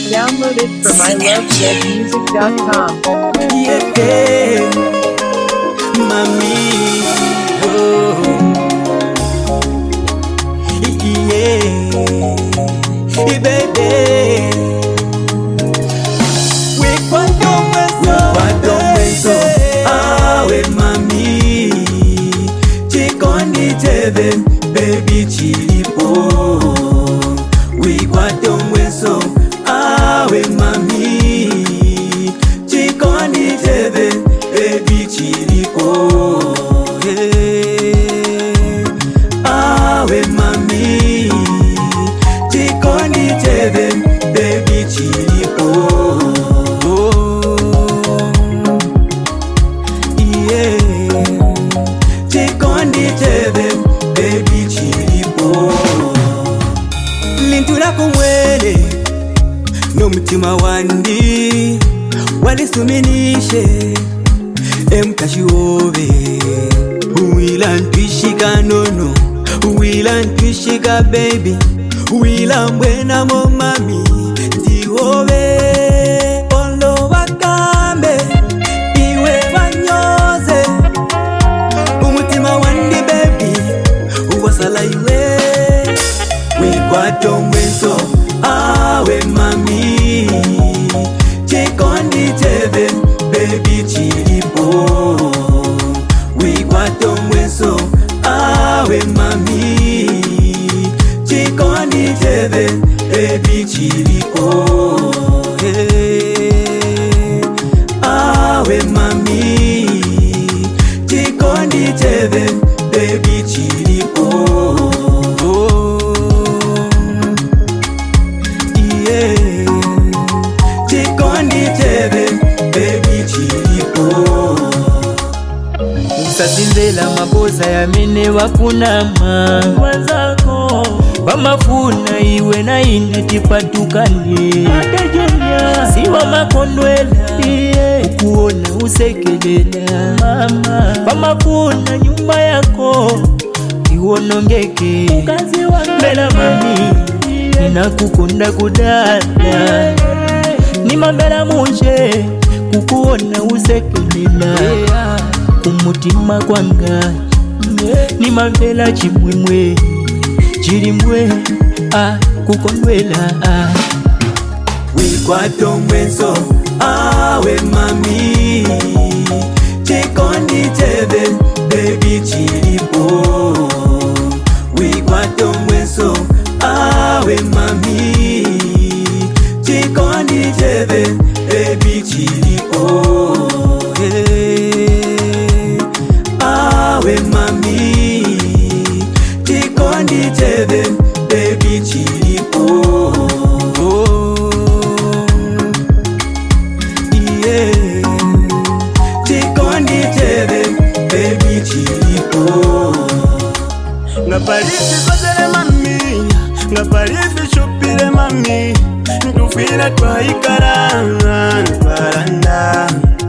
Download it from ilovezmusic.com. Yeah, mami, oh, yeah, baby. We cuando beso, awe mami, chikondi teve, baby chilipo. We cuando beso, awe mami, chikondi teve, baby chilipo. Awe mami, chikondi teve, baby chilipo. Chikondi teve, baby chilipo. Lintula kumwele n'omutima wandi walisuminishe emkashiwobe wila ntwishika nono wila ntwishika baby wila mbwena mo mami ndiwobe olo bakambe iwe banyoze umutima wandi baby uwasala iwe wikwato mweso awe mami chikondi teve baby chilipo wikwato mweso awe mami chikondi teve baby chilipo awe mami chikondi teve baby chilipo. Usazindela maboza ya mene wakunama wazako wamafuna iwe na ine tipatukane siwa makondwela ukuona usekelela wamafuna nyumba yako iwonongeke mbela mami ninakukunda kudala nimambela munje kukuona usekelela umutima kwanga nimambela chimwemwe chilimwe kukondwela wikwato mweso awe mami chikondi teve baby chilipo wikwato mweso awe mami chikondi teve baby chilipo. Awe mami chikondi teve baby chilipo. Chikondi teve baby chilipo. Ngaparisi kozele mami, ngaparisi shupile mami, ntufile twaikara paranda.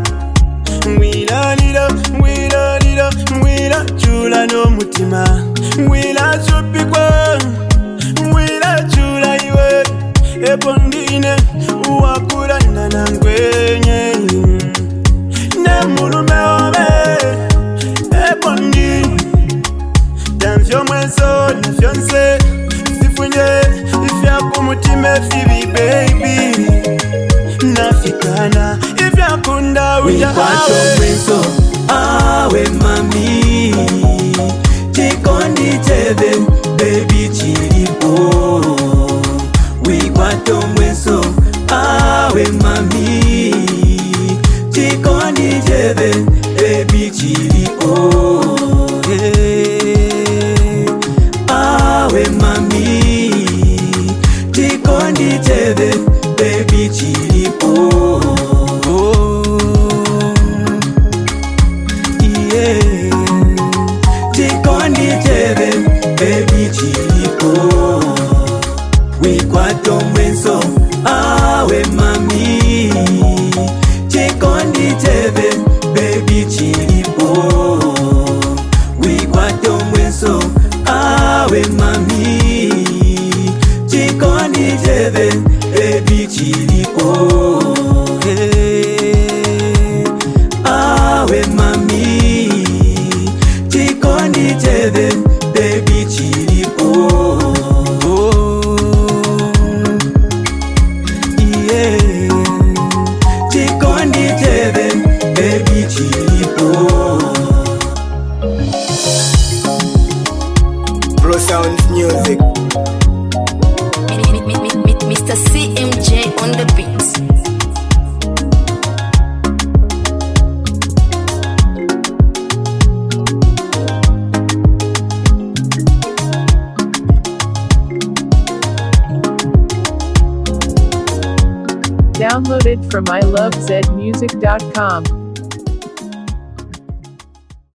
Mwila chula no mutima mwila chupikwa mwila chula iwe epondine uwakurana nangwenye nemulume obe epondi danfyo mweso na fyonse sifunye ifyaku mutima fibi baby nafikana ifyakunda uja mweso awe mami chikondi teve baby chilipo wikwato mweso awe mami chikondi teve baby chilipo awe mami chikondi teve baby chilipo. Chikondi teve baby chilipo wikwato mweso awe mami chikondi teve baby chilipo wikwato mweso awe mami chikondi teve baby chilipo. Awe mami, chikondi chebe, baby chilipo. Yeah, chikondi chebe, baby chilipo. Pro Sounds Music. Mr. CMJ on the beats. Downloaded from ilovezmusic.com.